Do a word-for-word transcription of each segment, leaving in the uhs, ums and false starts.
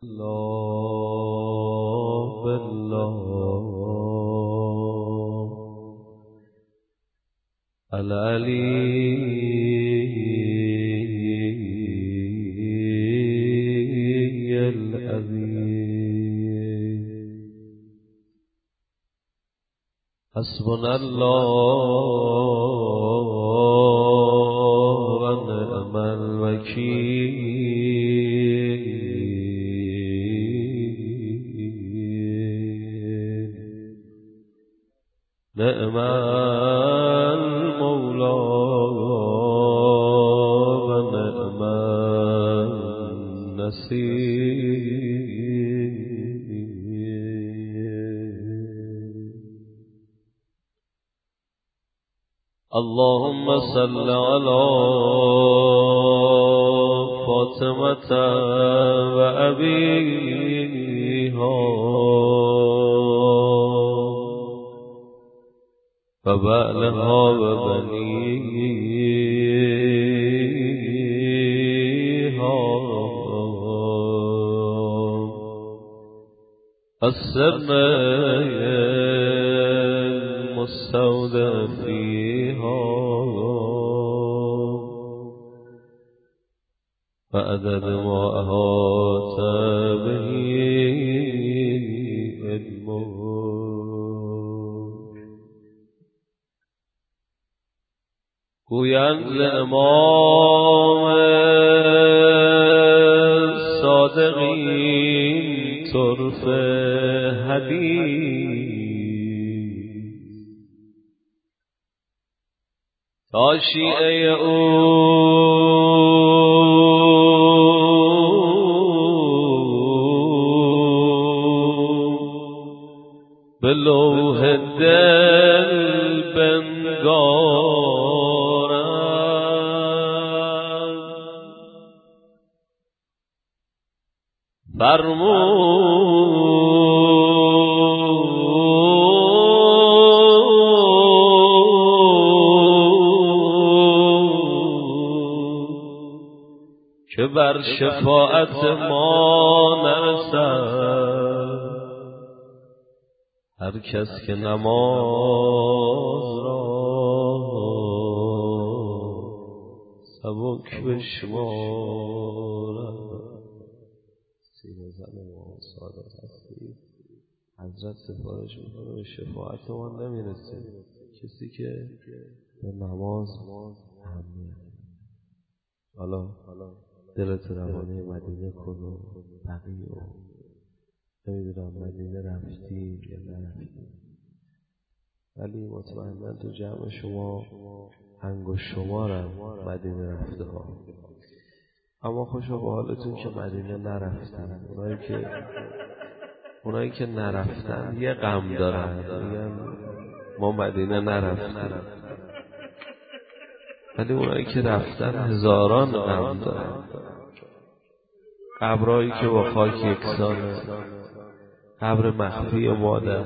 الله بالله العلي العظيم. حسبنا الله ونعم الوكيل. نعم المولى ونعم النصير. اللهم صل على فاطمة وأبيها وبعلها وبنيها السرنا المستودع فيها فعدد ما أحاط به علمه. گویند امام صادقین طرف حدیث تا شیعه او به لوح دل بنگارند فرمود که بر شفاعت ما نرسد هر کس که نماز را سبک بشمارد. سینه زن ما صادق هستی حضرت سفارش میکنه به شفاعت ما نمیرسه کسی که به نماز اهمیت. حالا دلت روانه مدینه کن و بقیه و نمیدونم مدینه رفتی یا نرفتی، ولی مطمئنا تو جمع شما انگشت شمارم مدینه رفته ها. اما خوشا به حالتون که مدینه نرفتن. اونایی که اونایی که نرفتن یه غم دارن، میگن ما مدینه نرفتیم، ولی اونایی که رفتن هزاران غم دارن. قبرایی که با خاک یکسانه، قبر مخفی مادر،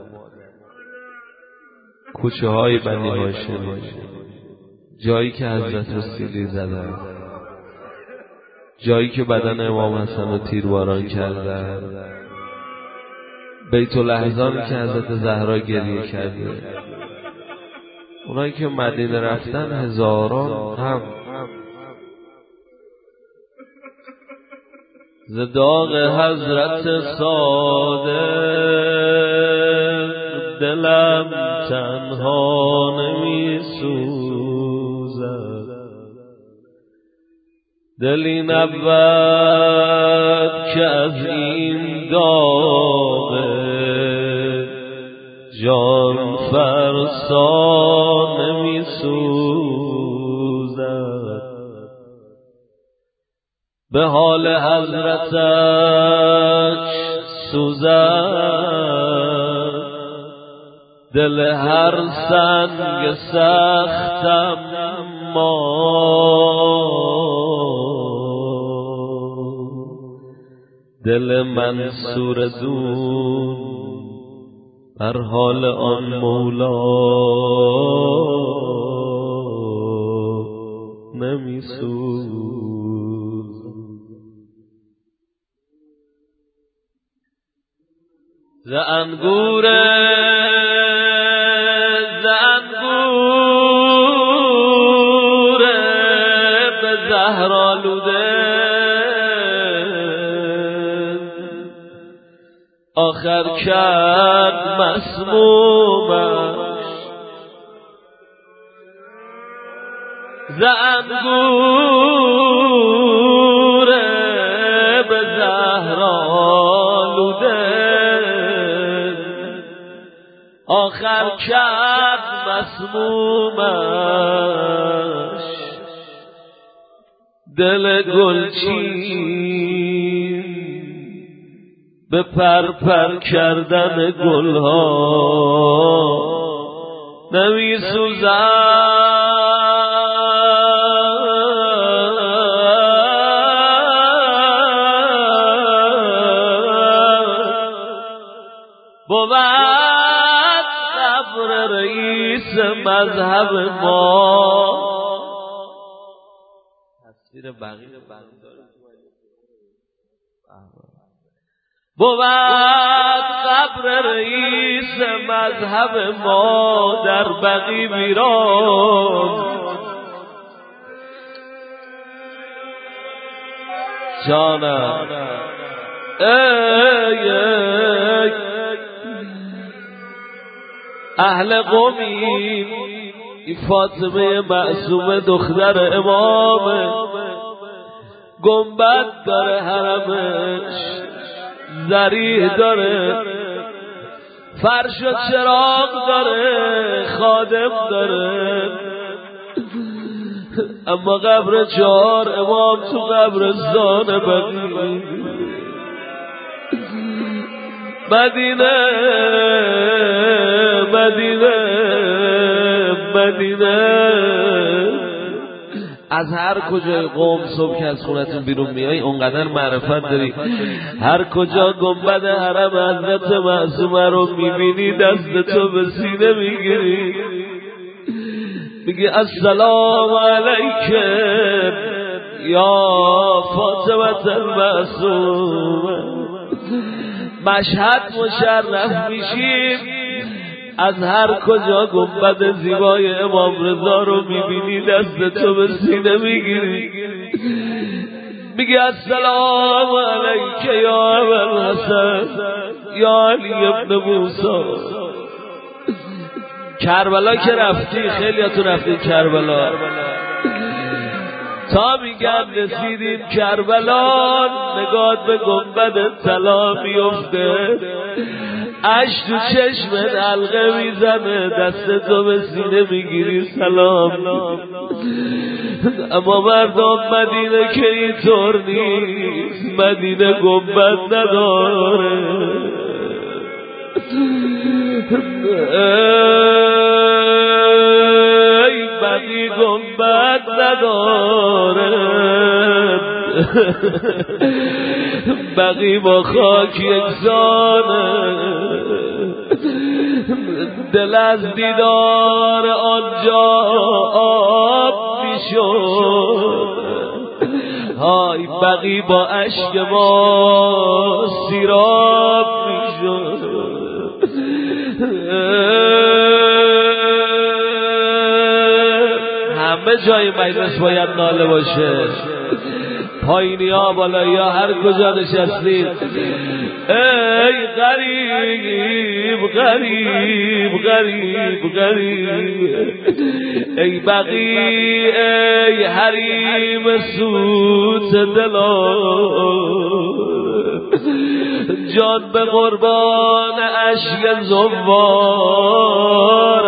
کوچه های بنی هاشمی، جایی که حضرت رو سیلی زدن، جایی که بدن امام حسن رو تیرباران کردن، بیت الاحزانی که حضرت زهرا گریه کرده. اونایی که مدینه رفتن هزاران هم زداغ حضرت صادق دلم تنها نمی سوزد. دلی نبود که از این داغ جان فرسا نمی سوزد. به حال حضرتش سوزد دل هر سنگ سختم ما. دل منصور دون بر حال آن مولا نمی سوزد. ز انگور ز انگور به زهر آلوده آخر کرد مسمومش ز انگور به زهر آلوده آخر کرد مسمومش دل گلچین به پر پر کردن گلها نمی سوزد بود قبر رئیس مذهب ما تصویر بقیه بود قبر رئیس مذهب ما در بقی ویران جانم ای ای اهل قومی این فاطمه معصومه دختر امامه گنبد داره حرمش ذریح داره فرش و چراغ داره خادم داره اما قبر چهار امام تو قبرستان بقیع مدینه مدینه مدینه از هر کجای قوم صبح که از خونتون بیرون میای اونقدر معرفت داری هر کجا گنبد حرم حضرت معصومه رو میبینی دستتو به سینه میگیری میگی السلام علیکم یا فاطمه المعصومه مشهد مشرف میشیم از هر کجا گنبد زیبای امام رضا رو میبینی دستتو به سینه میگیری میگی السلام علیک یا ابوالحسن یا علی ابن موسی کربلا که رفتی خیلی ها تو رفتید کربلا تا میگن رسیدیم کربلا نگاه به گنبد طلا میفته اش تو چشم حلقه میزنه دست تو به سینه میگیری سلام اما مردم مدینه که اینطور نیست مدینه گنبد نداره ای بدی گنبد نداره بقی با خاک یکسانه دل از دیدار آنجا آب میشد های بقی با اشک ما سیراب میشد همه جای مجلس باید ناله باشه پایینی ها بالایی ها هر کجا نشستید ای غریب غریب غریب غریب ای بقی ای حریم سوت دلار جان به قربان عشق زوار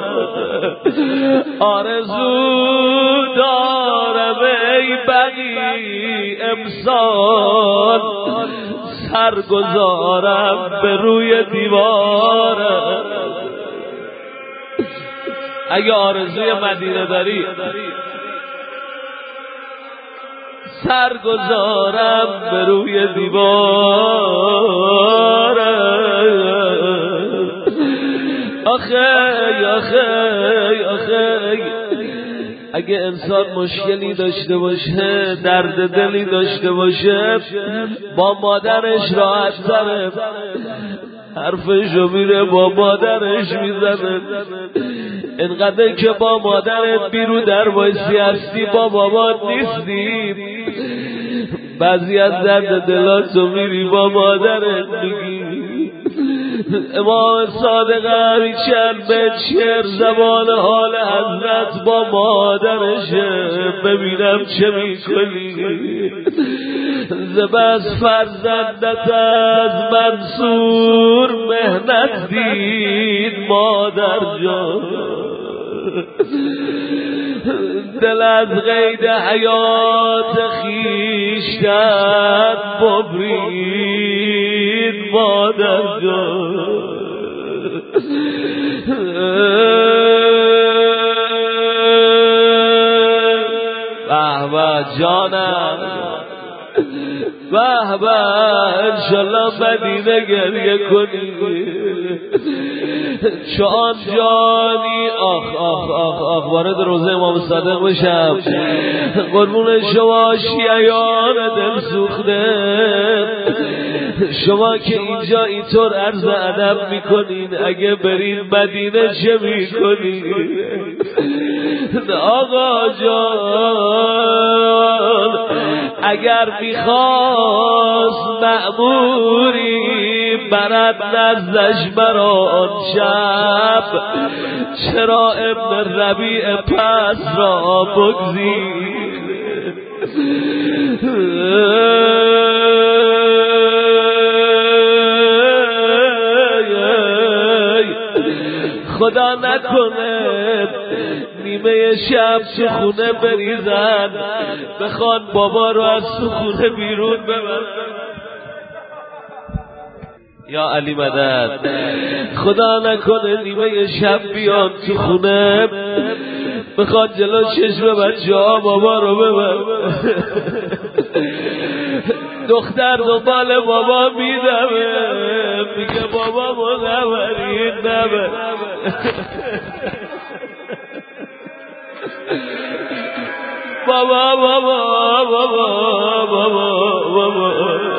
آرزو دارم ای بقی امسال سر گذارم به روی دیوار اگه آرزوی مدینه داری سر گذارم به روی دیوار آخه آخه آخه اگه انسان مشکلی داشته باشه درد دلی داشته باشه با مادرش راحت تره حرفشو میره با مادرش میزنه. اینقدر که با مادرت بیرو در وایسی هستی با بابات نیستی. بعضی از درد دلاتو میری با مادرت میگی. امام صادق همی چند به شعر زبان حال حضرت با مادرشه. ببینم چه میکنی. زبست فرزندت از منصور مهنت دید مادر جان. دل از قید حیات خیشتن ببرید مادر جان. به به جانم به به انشالله مدینه گریه کنی. چون جانی آخ آخ آخ آخ وارد روزه امام صادق بشم. قربون شما شیعیان دل سوخته، شما که اینجا اینطور عرض ادب میکنین، اگه برین مدینه چه میکنین؟ آقا جان اگر میخواست مأموری برد نزدش بران شب، چرا ابن ربیع پس را بگزید؟ خدا نکنه نیمه شب تو خونه بریزن، بخوان بابا رو از تو خونه بیرون ببرن. یا علی مدد. خدا نکنه نیمه شب بیان تو خونه بخوان جلو چشم بچه ها بابا رو ببر. دختر دنبال بابا میدمه، میگه بابا ما نبرید نبر. بابا بابا بابا بابا بابا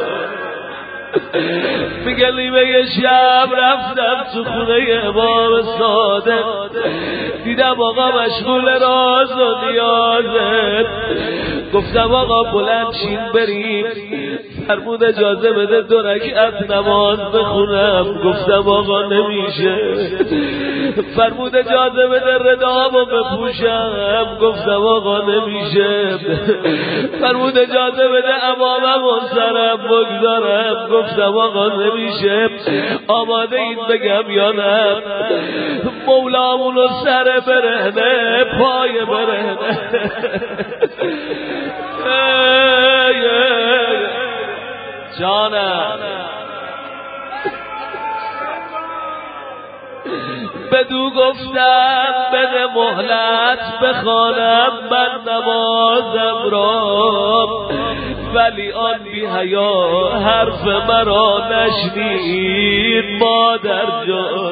میگه نیمه شب رفتم تو خونه امام صادق، دیدم آقا مشغول راز و نیازه. گفتم آقا بلند چین بریم. فرمود اجازه بده دو رکعت نماز بخونم. گفتم آقا نمیشه. فرمود اجازه بده ردامو بپوشم. گفتم آقا نمیشه. فرمود اجازه بده اماممو سرم بگذارم. گفتم آقا نمیشه. آماده این بگم یا نه؟ مولامونو سر برهنه پای برهنه. جانم بدو گفتم بده مهلت بخوانم من نمازم را، ولی آن بی حیا حرف مرا نشنید مادر جان.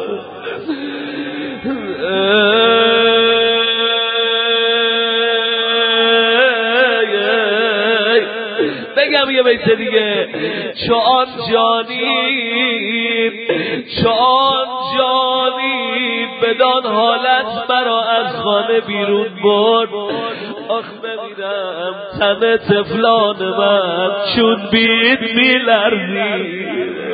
بگم یه بیت دیگه. چون جانی چون جانی بدان حالت مرا از خانه بیرون برد. آخ ببینم تن طفلان من چون بید میلرزید.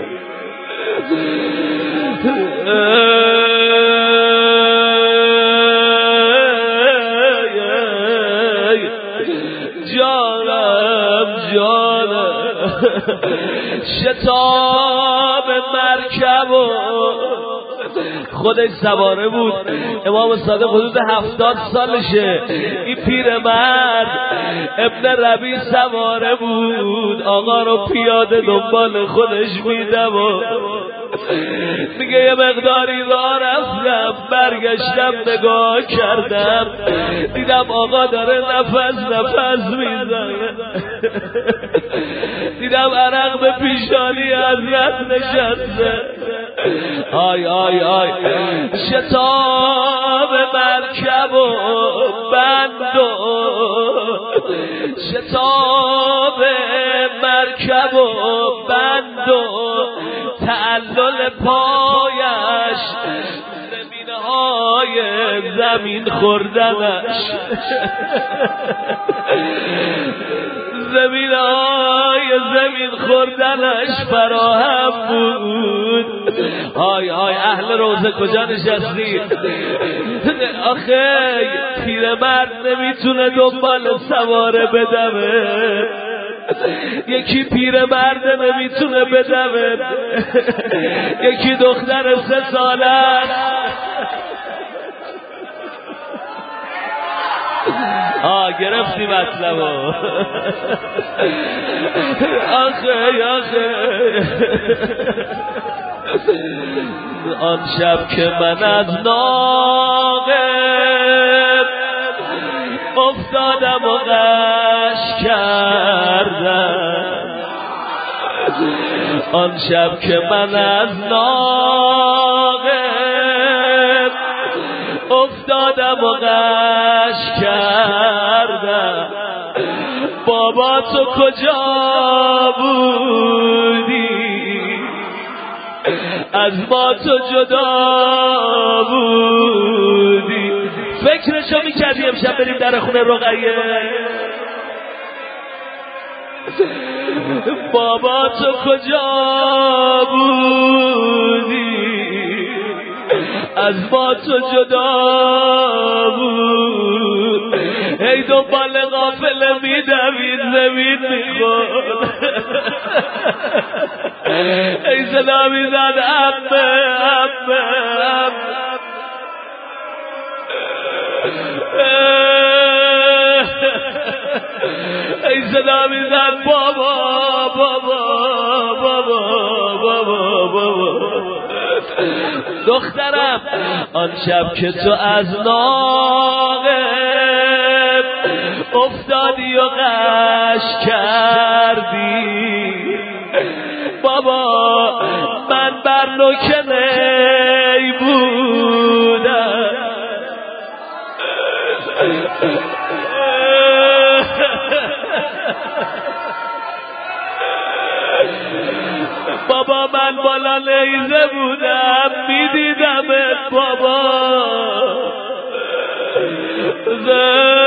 جانم جانم شتاب مرکب و خودش سواره بود. امام صادق حدود هفتاد سالشه. این پیرمرد ابن ربیع سواره بود. آقا رو پیاده دنبال خودش میدم و میگه یه مقداری راه رفتم، برگشتم نگاه کردم، دیدم آقا داره نفس نفس میزنه. دیدم عرق به پیشانی حضرت نشسته. آی آی آی شتاب مرکب و بند و شتاب مرکب و بند و تعلل پایش زمین های زمین خوردنش زمین های زمین خوردنش فراهم بود. های های اهل روزه کجا نشستی؟ آخه پیرمرد نمیتونه دنبال سواره بدمه، یکی پیرمرد نمیتونه بدمه، یکی دختر سه ساله است. آه گرفتی مطلبو. آخه آخه آن شب که من از ناقه افتادم و غش کردم، آن شب که من از ناقه افتادم و غش کردم، بابا تو کجا بودی؟ از ما تو جدا بودی. فکرشو میکردی امشب بریم در خونه رقیه؟ بابا تو کجا بودی؟ از ما تو جدا بود. ای دنبال غافله میدوید زمین میخورد، ای صدا میزد عمه عمه عمه، ای صدا میزد بابا بابا بابا بابا بابا. دخترم آن شب که تو از ناقه افتادی و غش کردی، بابا من بر نوکنی بودم، بابا من بالا نیزه بودم میدیدمت بابا.